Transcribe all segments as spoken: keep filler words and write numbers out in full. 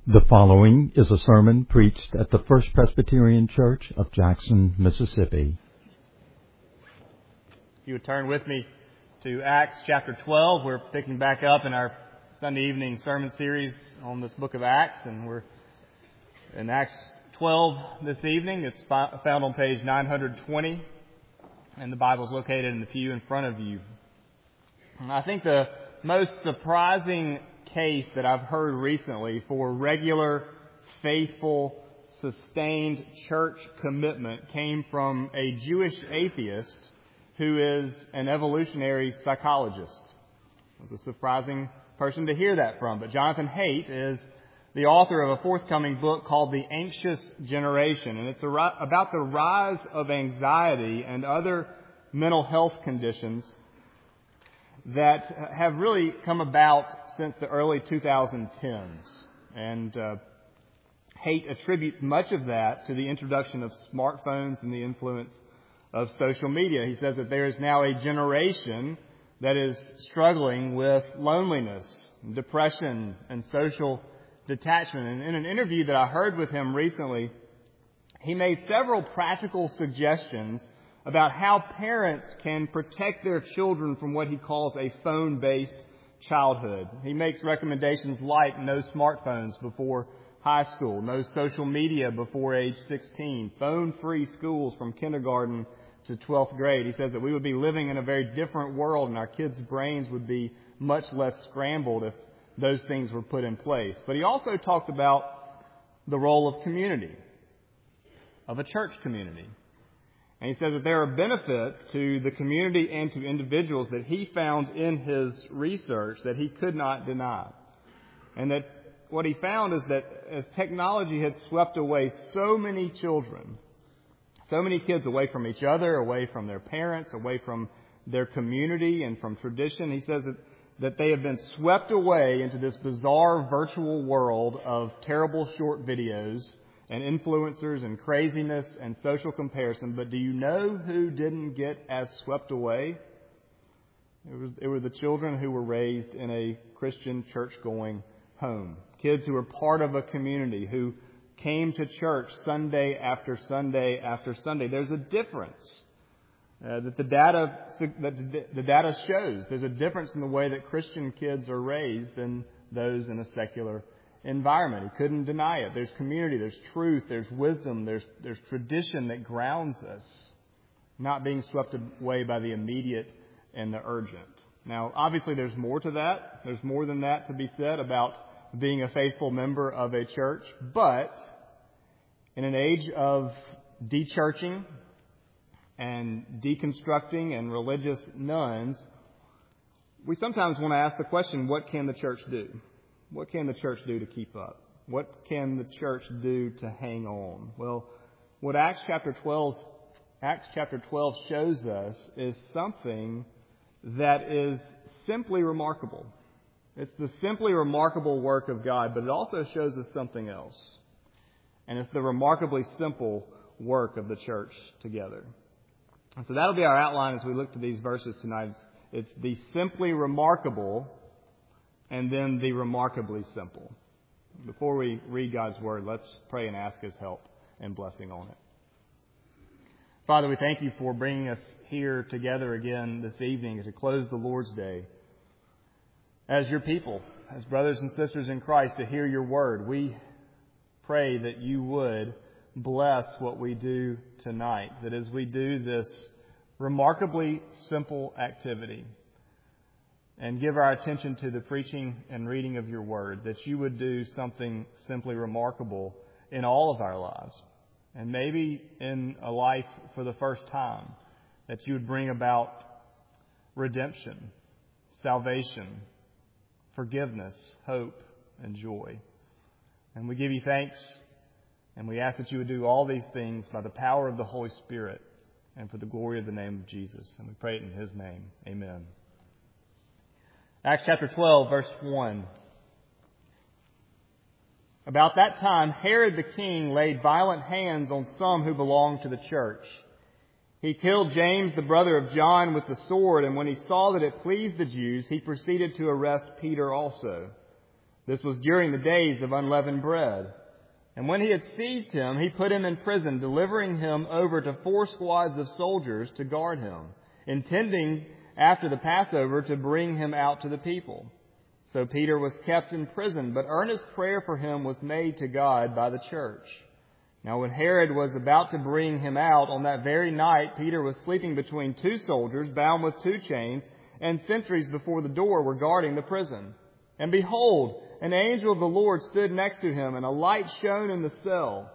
The following is a sermon preached at the First Presbyterian Church of Jackson, Mississippi. If you would turn with me to Acts chapter twelve, we're picking back up in our Sunday evening sermon series on this book of Acts, and we're in Acts twelve this evening. It's found on page nine hundred twenty, and the Bible is located in the pew in front of you. And I think the most surprising case that I've heard recently for regular, faithful, sustained church commitment came from a Jewish atheist who is an evolutionary psychologist. It was a surprising person to hear that from. But Jonathan Haidt is the author of a forthcoming book called The Anxious Generation, and it's about the rise of anxiety and other mental health conditions that have really come about since the early twenty tens. And uh, Haidt attributes much of that to the introduction of smartphones and the influence of social media. He says that there is now a generation that is struggling with loneliness, depression, and social detachment. And in an interview that I heard with him recently, he made several practical suggestions about how parents can protect their children from what he calls a phone-based childhood. He makes recommendations like no smartphones before high school, no social media before age sixteen, phone-free schools from kindergarten to twelfth grade. He says that we would be living in a very different world and our kids' brains would be much less scrambled if those things were put in place. But he also talked about the role of community, of a church community. And he says that there are benefits to the community and to individuals that he found in his research that he could not deny. And that what he found is that as technology had swept away so many children, so many kids away from each other, away from their parents, away from their community and from tradition, he says that, that they have been swept away into this bizarre virtual world of terrible short videos and influencers and craziness and social comparison. But do you know who didn't get as swept away? It was, it were the children who were raised in a Christian church-going home. Kids who were part of a community, who came to church Sunday after Sunday after Sunday. There's a difference uh, that the data that the data shows. There's a difference in the way that Christian kids are raised than those in a secular environment. He couldn't deny it. There's community, there's truth, there's wisdom, there's there's tradition that grounds us, not being swept away by the immediate and the urgent. Now, obviously, there's more to that. There's more than that to be said about being a faithful member of a church. But in an age of de-churching and deconstructing and religious nuns, we sometimes want to ask the question, what can the church do? What can the church do to keep up? What can the church do to hang on? Well, what Acts chapter twelve, Acts chapter twelve shows us is something that is simply remarkable. It's the simply remarkable work of God, but it also shows us something else. And it's the remarkably simple work of the church together. And so that'll be our outline as we look to these verses tonight. It's the simply remarkable and then the remarkably simple. Before we read God's Word, let's pray and ask His help and blessing on it. Father, we thank You for bringing us here together again this evening to close the Lord's Day as Your people, as brothers and sisters in Christ, to hear Your Word. We pray that You would bless what we do tonight, that as we do this remarkably simple activity, and give our attention to the preaching and reading of Your Word, that You would do something simply remarkable in all of our lives. And maybe in a life for the first time, that You would bring about redemption, salvation, forgiveness, hope, and joy. And we give You thanks, and we ask that You would do all these things by the power of the Holy Spirit and for the glory of the name of Jesus. And we pray it in His name. Amen. Acts chapter twelve, verse one. About that time, Herod the king laid violent hands on some who belonged to the church. He killed James, the brother of John, with the sword, and when he saw that it pleased the Jews, he proceeded to arrest Peter also. This was during the days of unleavened bread. And when he had seized him, he put him in prison, delivering him over to four squads of soldiers to guard him, intending after the Passover to bring him out to the people. So Peter was kept in prison, but earnest prayer for him was made to God by the church. Now when Herod was about to bring him out, on that very night Peter was sleeping between two soldiers, bound with two chains, and sentries before the door were guarding the prison. And behold, an angel of the Lord stood next to him, and a light shone in the cell.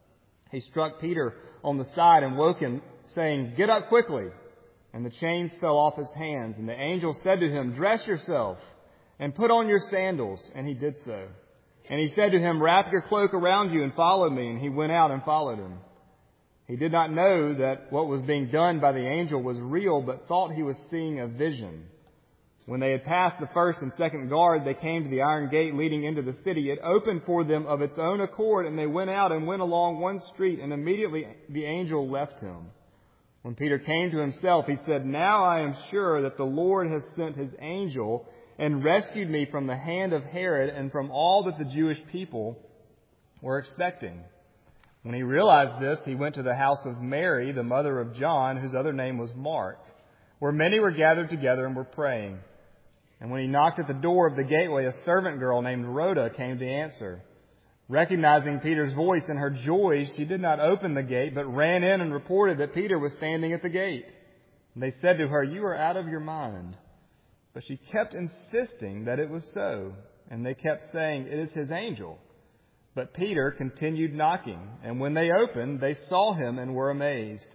He struck Peter on the side and woke him, saying, "Get up quickly." And the chains fell off his hands. And the angel said to him, "Dress yourself and put on your sandals." And he did so. And he said to him, "Wrap your cloak around you and follow me." And he went out and followed him. He did not know that what was being done by the angel was real, but thought he was seeing a vision. When they had passed the first and second guard, they came to the iron gate leading into the city. It opened for them of its own accord, and they went out and went along one street, and immediately the angel left him. When Peter came to himself, he said, "Now I am sure that the Lord has sent his angel and rescued me from the hand of Herod and from all that the Jewish people were expecting." When he realized this, he went to the house of Mary, the mother of John, whose other name was Mark, where many were gathered together and were praying. And when he knocked at the door of the gateway, a servant girl named Rhoda came to answer. Recognizing Peter's voice in her joy, she did not open the gate, but ran in and reported that Peter was standing at the gate. And they said to her, "You are out of your mind." But she kept insisting that it was so, and they kept saying, "It is his angel." But Peter continued knocking, and when they opened, they saw him and were amazed.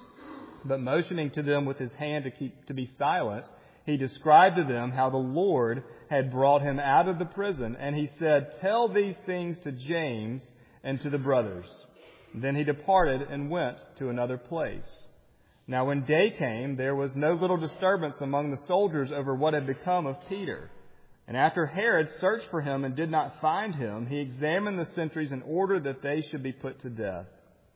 But motioning to them with his hand to keep to be silent, he described to them how the Lord had brought him out of the prison, and he said, "Tell these things to James and to the brothers." Then he departed and went to another place. Now when day came, there was no little disturbance among the soldiers over what had become of Peter. And after Herod searched for him and did not find him, he examined the sentries and ordered that they should be put to death.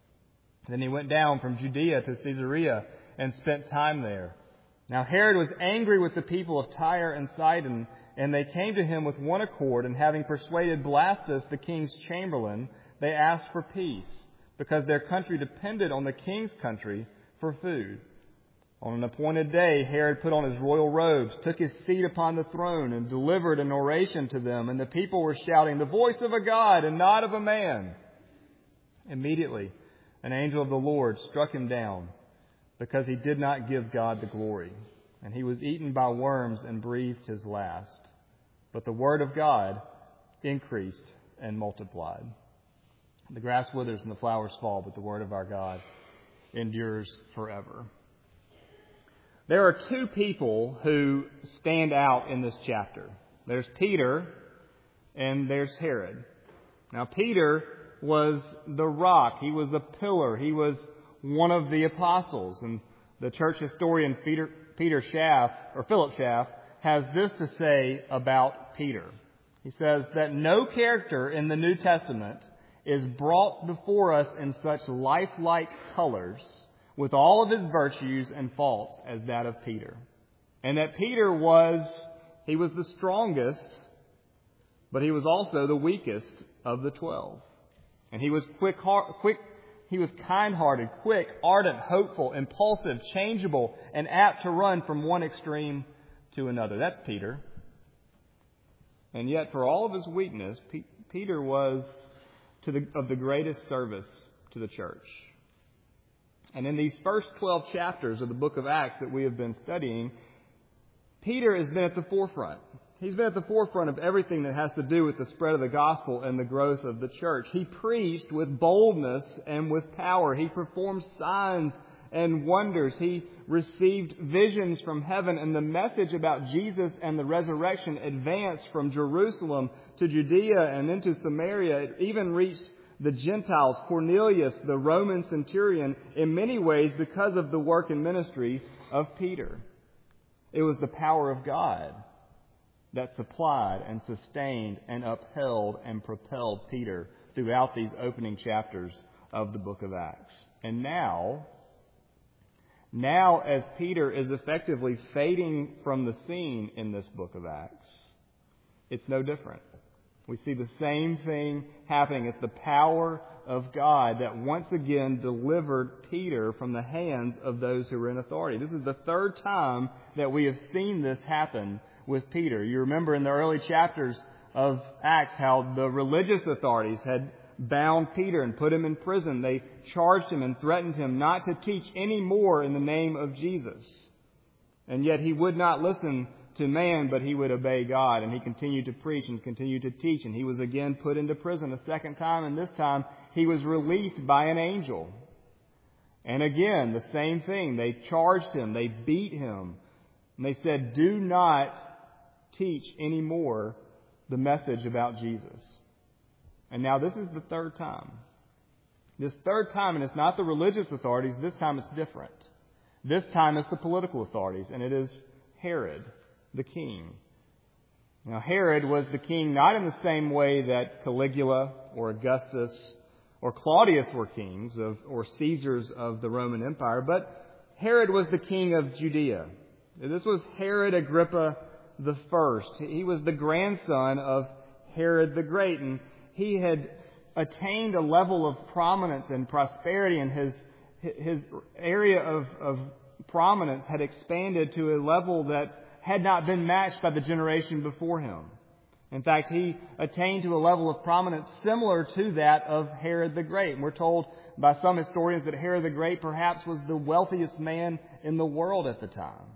Then he went down from Judea to Caesarea and spent time there. Now Herod was angry with the people of Tyre and Sidon, and they came to him with one accord, and having persuaded Blastus, the king's chamberlain, they asked for peace, because their country depended on the king's country for food. On an appointed day, Herod put on his royal robes, took his seat upon the throne, and delivered an oration to them, and the people were shouting, "The voice of a God and not of a man." Immediately, an angel of the Lord struck him down, because he did not give God the glory. And he was eaten by worms and breathed his last. But the word of God increased and multiplied. The grass withers and the flowers fall, but the word of our God endures forever. There are two people who stand out in this chapter. There's Peter and there's Herod. Now, Peter was the rock. He was a pillar. He was one of the apostles. And the church historian Peter, Peter Schaff, or Philip Schaff, has this to say about Peter. He says that no character in the New Testament is brought before us in such lifelike colors, with all of his virtues and faults, as that of Peter. And that Peter was, he was the strongest, but he was also the weakest of the twelve. And he was quick, quick, he was kind-hearted, quick, ardent, hopeful, impulsive, changeable, and apt to run from one extreme to another. That's Peter. And yet, for all of his weakness, P- Peter was to the, of the greatest service to the church. And in these first twelve chapters of the book of Acts that we have been studying, Peter has been at the forefront. He's been at the forefront of everything that has to do with the spread of the gospel and the growth of the church. He preached with boldness and with power. He performed signs and wonders. He received visions from heaven, and the message about Jesus and the resurrection advanced from Jerusalem to Judea and into Samaria. It even reached the Gentiles, Cornelius, the Roman centurion, in many ways because of the work and ministry of Peter. It was the power of God that supplied and sustained and upheld and propelled Peter throughout these opening chapters of the book of Acts. And now, now as Peter is effectively fading from the scene in this book of Acts, it's no different. We see the same thing happening. It's the power of God that once again delivered Peter from the hands of those who were in authority. This is the third time that we have seen this happen with Peter. You remember in the early chapters of Acts how the religious authorities had bound Peter and put him in prison. They charged him and threatened him not to teach any more in the name of Jesus. And yet he would not listen to man, but he would obey God. And he continued to preach and continued to teach. And he was again put into prison a second time. And this time he was released by an angel. And again, the same thing. They charged him. They beat him. And they said, do not teach anymore the message about Jesus. And now this is the third time. This third time, and it's not the religious authorities. This time it's different. This time it's the political authorities. And it is Herod, the king. Now, Herod was the king not in the same way that Caligula or Augustus or Claudius were kings of, or Caesars of the Roman Empire, but Herod was the king of Judea. This was Herod Agrippa the First. He was the grandson of Herod the Great, and he had attained a level of prominence and prosperity, and his his area of, of prominence had expanded to a level that had not been matched by the generation before him. In fact, he attained to a level of prominence similar to that of Herod the Great. And we're told by some historians that Herod the Great perhaps was the wealthiest man in the world at the time.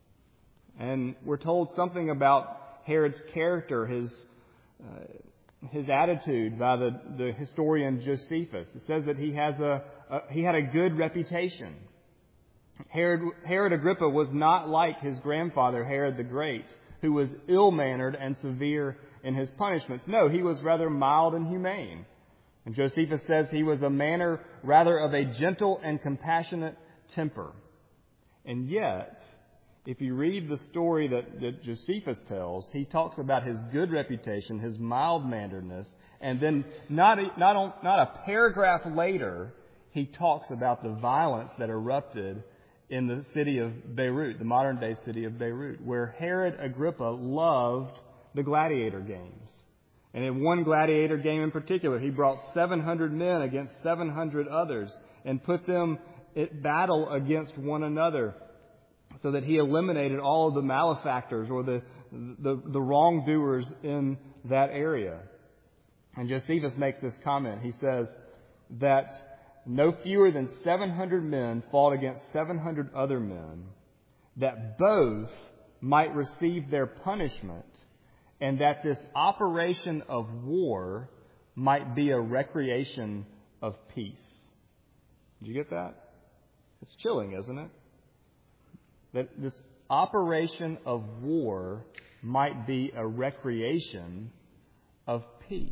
And we're told something about Herod's character, his uh, his attitude by the, the historian Josephus. It says that he has a, a he had a good reputation. Herod, Herod Agrippa was not like his grandfather, Herod the Great, who was ill-mannered and severe in his punishments. No, he was rather mild and humane. And Josephus says he was a manner rather of a gentle and compassionate temper. And yet, if you read the story that, that Josephus tells, he talks about his good reputation, his mild-manneredness, and then not a, not, on, not a paragraph later, he talks about the violence that erupted in the city of Beirut, the modern-day city of Beirut, where Herod Agrippa loved the gladiator games. And in one gladiator game in particular, he brought seven hundred men against seven hundred others and put them at battle against one another so that he eliminated all of the malefactors or the, the, the wrongdoers in that area. And Josephus makes this comment. He says that no fewer than seven hundred men fought against seven hundred other men, that both might receive their punishment, and that this operation of war might be a recreation of peace. Did you get that? It's chilling, isn't it? That this operation of war might be a recreation of peace.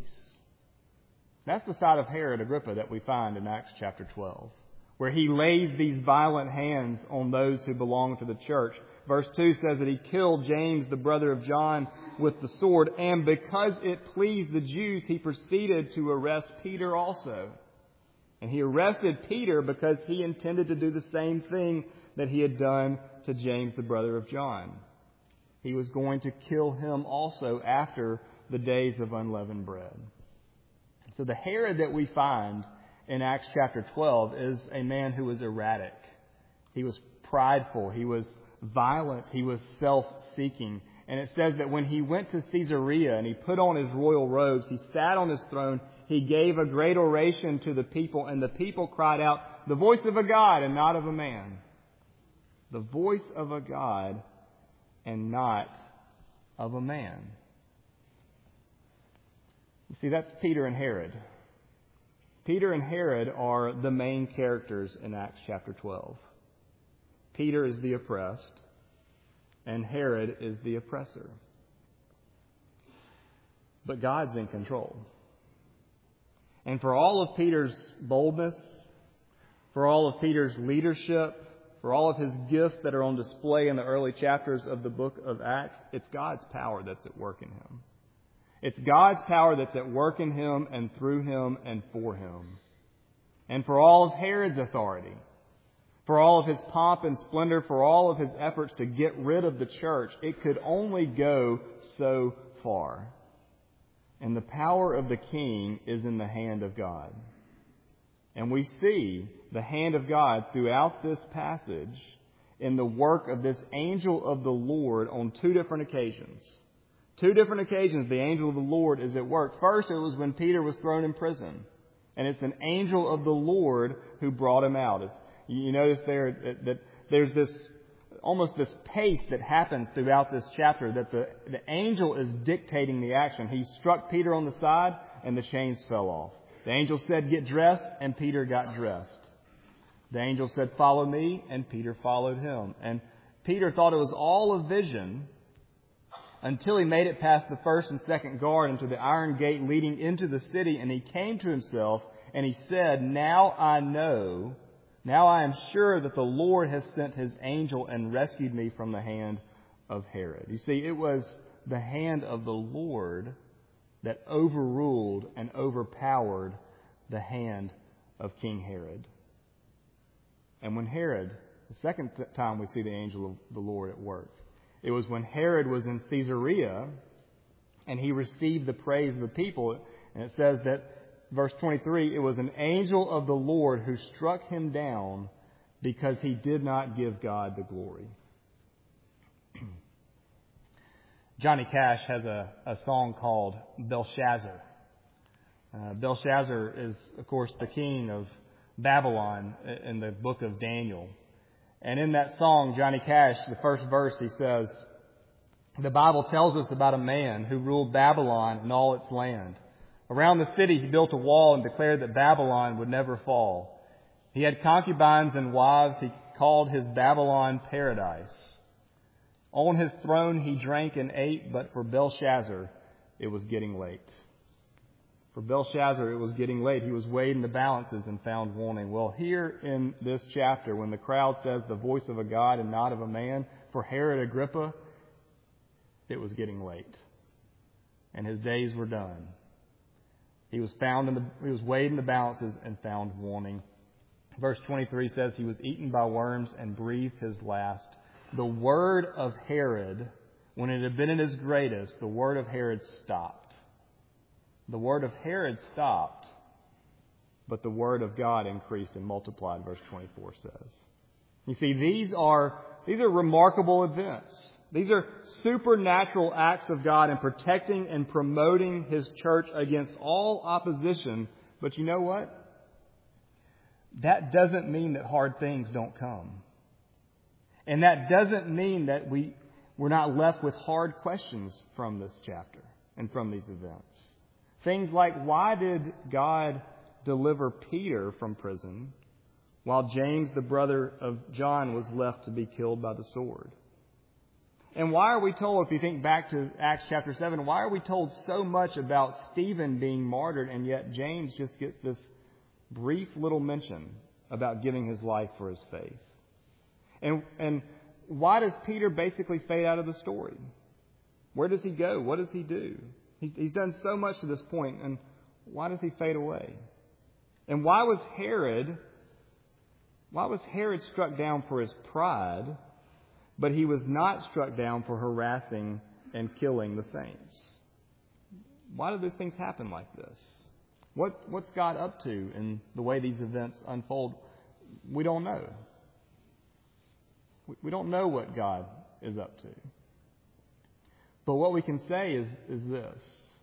That's the side of Herod Agrippa that we find in Acts chapter twelve, where he lays these violent hands on those who belong to the church. Verse two says that he killed James, the brother of John, with the sword, and because it pleased the Jews, he proceeded to arrest Peter also. And he arrested Peter because he intended to do the same thing that he had done to James, the brother of John. He was going to kill him also after the days of unleavened bread. So the Herod that we find in Acts chapter twelve is a man who was erratic. He was prideful. He was violent. He was self-seeking. And it says that when he went to Caesarea and he put on his royal robes, he sat on his throne, he gave a great oration to the people, and the people cried out, "The voice of a God and not of a man." The voice of a God and not of a man. You see, that's Peter and Herod. Peter and Herod are the main characters in Acts chapter twelve. Peter is the oppressed, and Herod is the oppressor. But God's in control. And for all of Peter's boldness, for all of Peter's leadership, for all of his gifts that are on display in the early chapters of the book of Acts, it's God's power that's at work in him. It's God's power that's at work in him and through him and for him. And for all of Herod's authority, for all of his pomp and splendor, for all of his efforts to get rid of the church, it could only go so far. and the power of the king is in the hand of God. And we see the hand of God throughout this passage in the work of this angel of the Lord on two different occasions. Two different occasions the angel of the Lord is at work. First, it was when Peter was thrown in prison. And it's an angel of the Lord who brought him out. It's, you notice there that, that there's this almost this pace that happens throughout this chapter, that the, the angel is dictating the action. He struck Peter on the side and the chains fell off. The angel said, "Get dressed," and Peter got dressed. The angel said, "Follow me," and Peter followed him. And Peter thought it was all a vision until he made it past the first and second guard into the iron gate leading into the city, and he came to himself and he said, "Now I know, now I am sure that the Lord has sent his angel and rescued me from the hand of Herod." You see, it was the hand of the Lord that overruled and overpowered the hand of King Herod. And when Herod, the second time we see the angel of the Lord at work, it was when Herod was in Caesarea and he received the praise of the people. And it says that, verse twenty-three, it was an angel of the Lord who struck him down because he did not give God the glory. Johnny Cash has a, a song called Belshazzar. Uh, Belshazzar is, of course, the king of Babylon in the book of Daniel. And in that song, Johnny Cash, the first verse, he says, the Bible tells us about a man who ruled Babylon and all its land. Around the city, he built a wall and declared that Babylon would never fall. He had concubines and wives he called his Babylon paradise. On his throne, he drank and ate, but for Belshazzar, it was getting late. For Belshazzar, it was getting late. He was weighed in the balances and found wanting. Well, here in this chapter, when the crowd says the voice of a God and not of a man, for Herod Agrippa, it was getting late. And his days were done. He was found in the, he was weighed in the balances and found wanting. Verse twenty-three says he was eaten by worms and breathed his last. The word of Herod, when it had been at its greatest, the word of Herod stopped. The word of Herod stopped, but the word of God increased and multiplied, verse twenty-four says. You see, these are, these are remarkable events. These are supernatural acts of God in protecting and promoting His church against all opposition. But you know what? That doesn't mean that hard things don't come. And that doesn't mean that we, we're not left with hard questions from this chapter and from these events. Things like, why did God deliver Peter from prison while James, the brother of John, was left to be killed by the sword? And why are we told, if you think back to Acts chapter seven, why are we told so much about Stephen being martyred, and yet James just gets this brief little mention about giving his life for his faith? And, and why does Peter basically fade out of the story? Where does he go? What does he do? He's, he's done so much to this point, and why does he fade away? And why was Herod, why was Herod struck down for his pride, but he was not struck down for harassing and killing the saints? Why do those things happen like this? What, what's God up to in the way these events unfold? We don't know. We don't know what God is up to. But what we can say is, is this,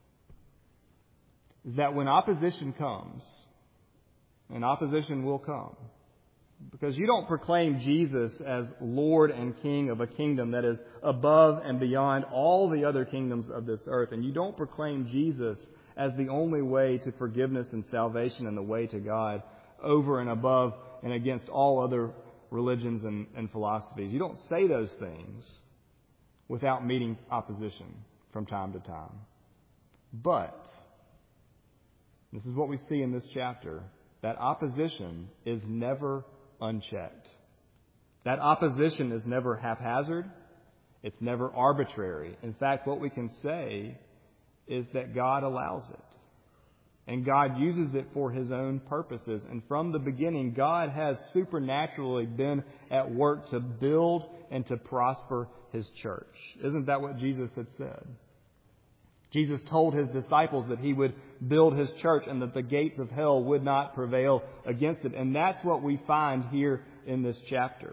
is that when opposition comes, and opposition will come, because you don't proclaim Jesus as Lord and King of a kingdom that is above and beyond all the other kingdoms of this earth, and you don't proclaim Jesus as the only way to forgiveness and salvation and the way to God over and above and against all other religions and, and philosophies. You don't say those things without meeting opposition from time to time. But this is what we see in this chapter, that opposition is never unchecked. That opposition is never haphazard. It's never arbitrary. In fact, what we can say is that God allows it. And God uses it for His own purposes. And from the beginning, God has supernaturally been at work to build and to prosper His church. Isn't that what Jesus had said? Jesus told his disciples that he would build his church and that the gates of hell would not prevail against it. And that's what we find here in this chapter.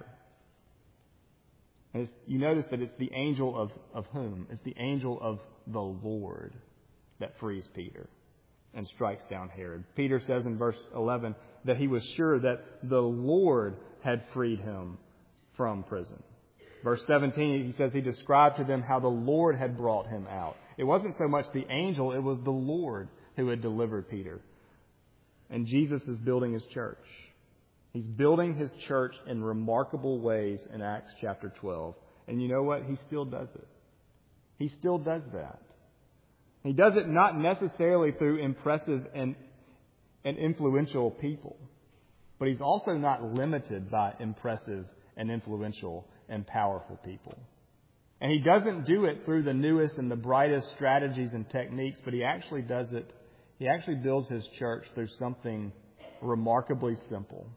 And it's, you notice that it's the angel of, of whom? It's the angel of the Lord that frees Peter and strikes down Herod. Peter says in verse eleven that he was sure that the Lord had freed him from prison. Verse seventeen, he says he described to them how the Lord had brought him out. It wasn't so much the angel, it was the Lord who had delivered Peter. And Jesus is building his church. He's building his church in remarkable ways in Acts chapter twelve. And you know what? He still does it. He still does that. He does it not necessarily through impressive and, and influential people, but he's also not limited by impressive and influential and powerful people. And he doesn't do it through the newest and the brightest strategies and techniques, but he actually does it, he actually builds his church through something remarkably simple.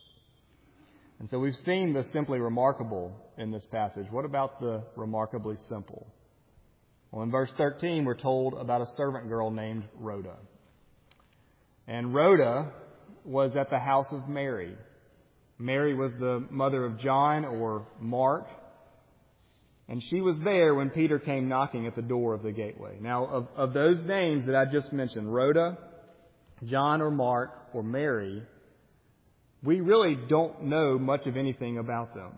And so we've seen the simply remarkable in this passage. What about the remarkably simple? Well, in verse thirteen, we're told about a servant girl named Rhoda. And Rhoda was at the house of Mary. Mary was the mother of John or Mark. And she was there when Peter came knocking at the door of the gateway. Now, of, of those names that I just mentioned, Rhoda, John or Mark, or Mary, we really don't know much of anything about them.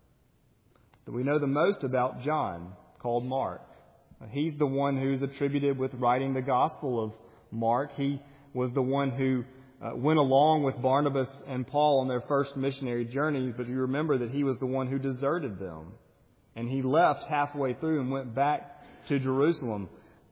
But we know the most about John, called Mark. He's the one who's attributed with writing the Gospel of Mark. He was the one who uh, went along with Barnabas and Paul on their first missionary journey, but you remember that he was the one who deserted them. And he left halfway through and went back to Jerusalem.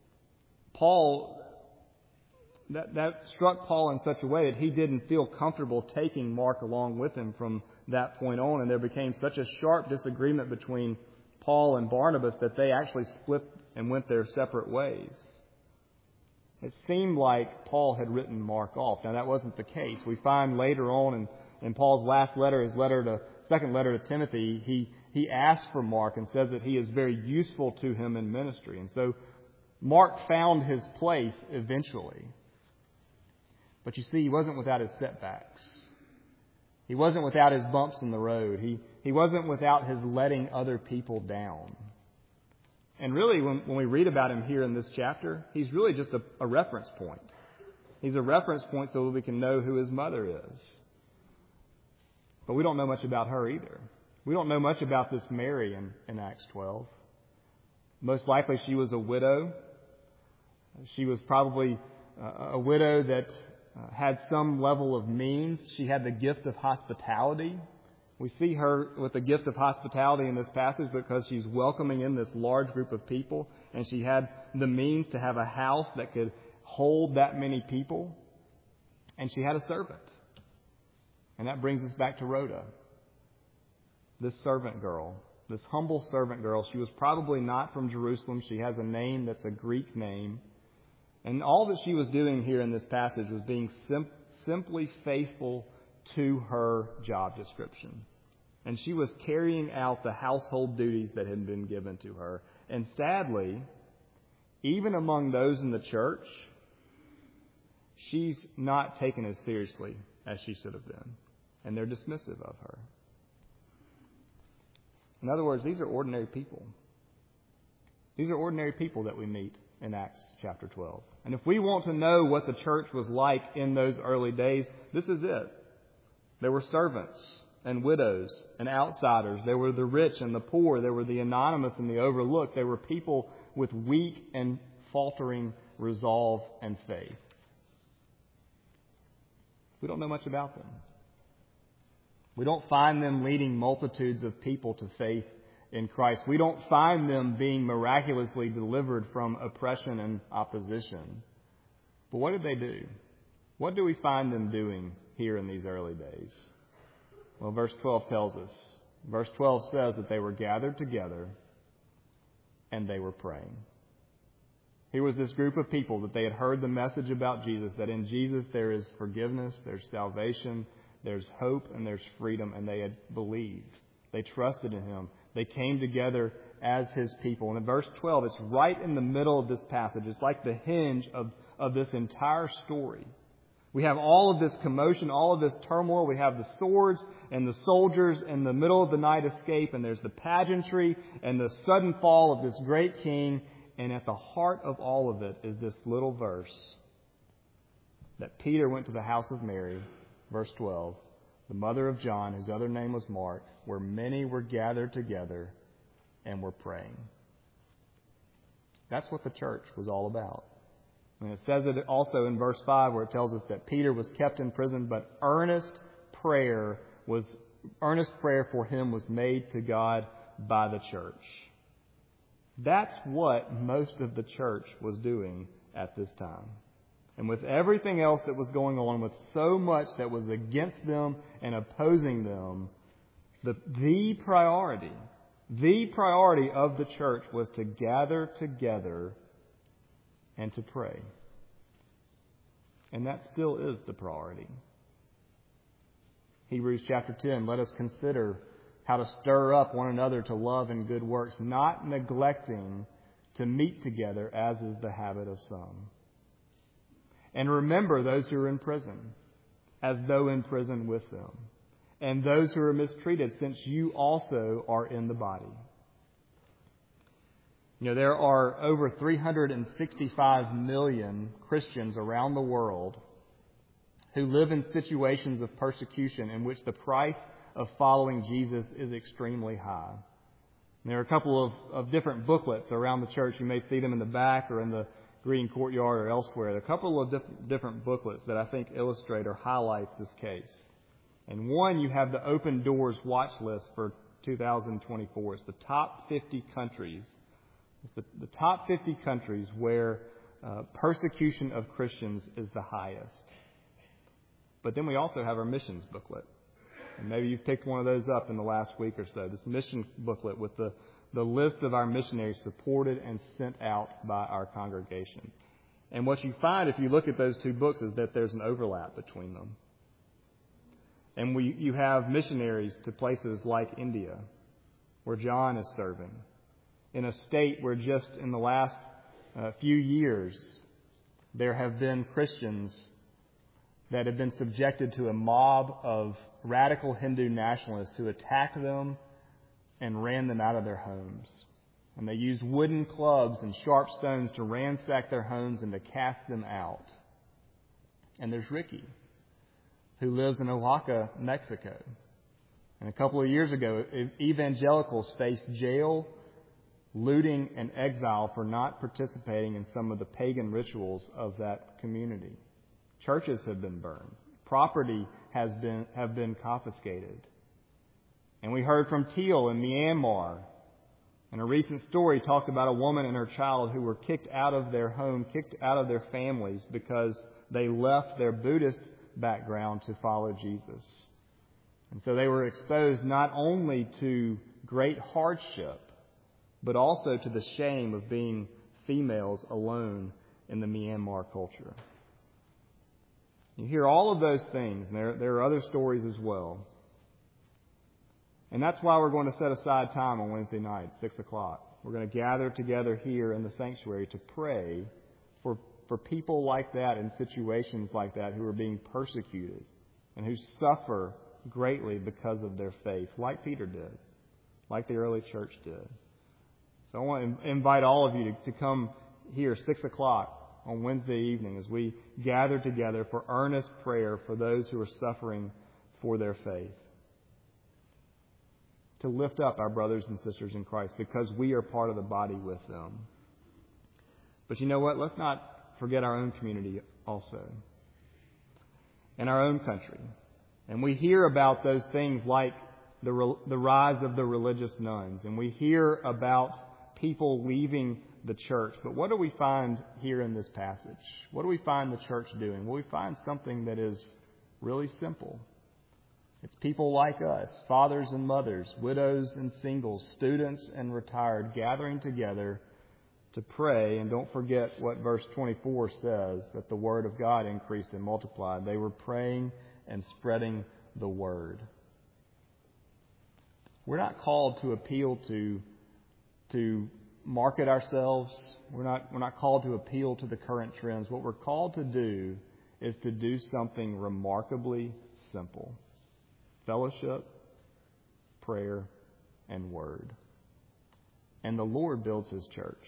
Paul, that, that struck Paul in such a way that he didn't feel comfortable taking Mark along with him from that point on. And there became such a sharp disagreement between Paul and Barnabas that they actually split and went their separate ways. It seemed like Paul had written Mark off. Now, that wasn't the case. We find later on in, in Paul's last letter, his letter to second letter to Timothy, he he asks for Mark and says that he is very useful to him in ministry. And so Mark found his place eventually. But you see, he wasn't without his setbacks. He wasn't without his bumps in the road. He he wasn't without his letting other people down. And really, when, when we read about him here in this chapter, he's really just a, a reference point. He's a reference point so that we can know who his mother is. But we don't know much about her either. We don't know much about this Mary in, in Acts twelve. Most likely she was a widow. She was probably uh, a widow that uh, had some level of means. She had the gift of hospitality. We see her with the gift of hospitality in this passage because she's welcoming in this large group of people, and she had the means to have a house that could hold that many people, and she had a servant. And that brings us back to Rhoda, this servant girl, this humble servant girl. She was probably not from Jerusalem. She has a name that's a Greek name. And all that she was doing here in this passage was being sim- simply faithful to her job description. And she was carrying out the household duties that had been given to her. And sadly, even among those in the church, she's not taken as seriously as she should have been. And they're dismissive of her. In other words, these are ordinary people. These are ordinary people that we meet in Acts chapter twelve. And if we want to know what the church was like in those early days, this is it. There were servants and widows and outsiders. There were the rich and the poor. There were the anonymous and the overlooked. There were people with weak and faltering resolve and faith. We don't know much about them. We don't find them leading multitudes of people to faith in Christ. We don't find them being miraculously delivered from oppression and opposition. But what did they do? What do we find them doing here in these early days? Well, verse twelve tells us. Verse twelve says that they were gathered together and they were praying. Here was this group of people that they had heard the message about Jesus, that in Jesus there is forgiveness, there's salvation, there's hope, and there's freedom, and they had believed. They trusted in Him. They came together as His people. And in verse twelve, it's right in the middle of this passage. It's like the hinge of, of this entire story. We have all of this commotion, all of this turmoil. We have the swords and the soldiers in the middle of the night escape, and there's the pageantry and the sudden fall of this great king. And at the heart of all of it is this little verse that Peter went to the house of Mary, verse twelve, the mother of John, whose other name was Mark, where many were gathered together and were praying. That's what the church was all about. And it says it also in verse five, where it tells us that Peter was kept in prison, but earnest prayer was earnest prayer for him was made to God by the church. That's what most of the church was doing at this time. And with everything else that was going on, with so much that was against them and opposing them, the, the priority, the priority of the church was to gather together and to pray. And that still is the priority. Hebrews chapter ten, let us consider how to stir up one another to love and good works, not neglecting to meet together as is the habit of some. And remember those who are in prison, as though in prison with them, and those who are mistreated, since you also are in the body. You know, there are over three hundred sixty-five million Christians around the world who live in situations of persecution in which the price of following Jesus is extremely high. And there are a couple of, of different booklets around the church. You may see them in the back or in the Green Courtyard or elsewhere. There are a couple of diff- different booklets that I think illustrate or highlight this case. And one, you have the Open Doors watch list for two thousand twenty-four. It's the top fifty countries. It's the, the top fifty countries where uh, persecution of Christians is the highest. But then we also have our missions booklet. And maybe you've picked one of those up in the last week or so. This mission booklet with the, the list of our missionaries supported and sent out by our congregation. And what you find if you look at those two books is that there's an overlap between them. And we, you have missionaries to places like India, where John is serving, in a state where just in the last uh, few years there have been Christians that have been subjected to a mob of radical Hindu nationalists who attacked them and ran them out of their homes. And they used wooden clubs and sharp stones to ransack their homes and to cast them out. And there's Ricky, who lives in Oaxaca, Mexico. And a couple of years ago, evangelicals faced jail, looting, and exile for not participating in some of the pagan rituals of that community. Churches have been burned. Property has been have been confiscated. And we heard from Teal in Myanmar. And a recent story talked about a woman and her child who were kicked out of their home, kicked out of their families because they left their Buddhist background to follow Jesus. And so they were exposed not only to great hardship, but also to the shame of being females alone in the Myanmar culture. You hear all of those things, and there, there are other stories as well. And that's why we're going to set aside time on Wednesday night, six o'clock. We're going to gather together here in the sanctuary to pray for, for people like that in situations like that who are being persecuted and who suffer greatly because of their faith, like Peter did, like the early church did. So I want to invite all of you to, to come here six o'clock on Wednesday evening as we gather together for earnest prayer for those who are suffering for their faith. To lift up our brothers and sisters in Christ because we are part of the body with them. But you know what? Let's not forget our own community also. And our own country. And we hear about those things like the, the rise of the religious nuns. And we hear about people leaving the church. But what do we find here in this passage? What do we find the church doing? Well, we find something that is really simple. It's people like us, fathers and mothers, widows and singles, students and retired, gathering together to pray. And don't forget what verse twenty-four says, that the word of God increased and multiplied. They were praying and spreading the word. We're not called to appeal to to market ourselves. We're not, we're not called to appeal to the current trends. What we're called to do is to do something remarkably simple. Fellowship, prayer, and word. And the Lord builds His church.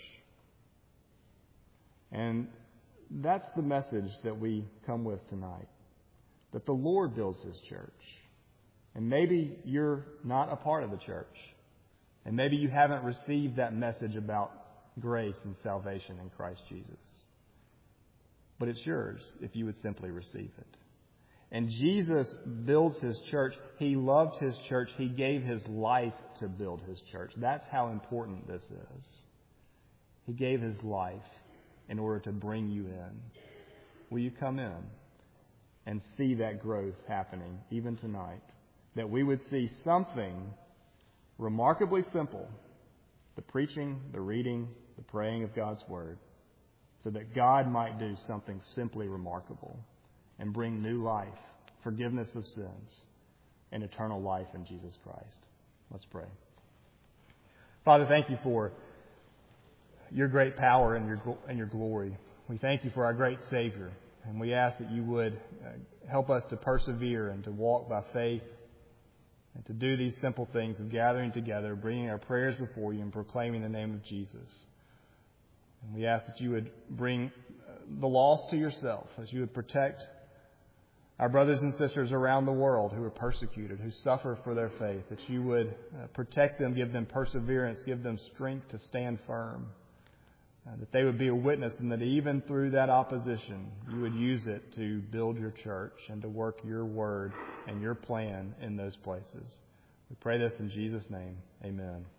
And that's the message that we come with tonight. That the Lord builds His church. And maybe you're not a part of the church. And maybe you haven't received that message about grace and salvation in Christ Jesus. But it's yours if you would simply receive it. And Jesus builds His church. He loved His church. He gave His life to build His church. That's how important this is. He gave His life in order to bring you in. Will you come in and see that growth happening even tonight? That we would see something remarkably simple, the preaching, the reading, the praying of God's Word, so that God might do something simply remarkable and bring new life, forgiveness of sins, and eternal life in Jesus Christ. Let's pray. Father, thank you for your great power and your and your glory. We thank you for our great Savior, and we ask that you would help us to persevere and to walk by faith and to do these simple things of gathering together, bringing our prayers before you and proclaiming the name of Jesus. And we ask that you would bring the lost to yourself, that you would protect our brothers and sisters around the world who are persecuted, who suffer for their faith, that you would protect them, give them perseverance, give them strength to stand firm, and that they would be a witness, and that even through that opposition, you would use it to build your church and to work your word and your plan in those places. We pray this in Jesus' name. Amen.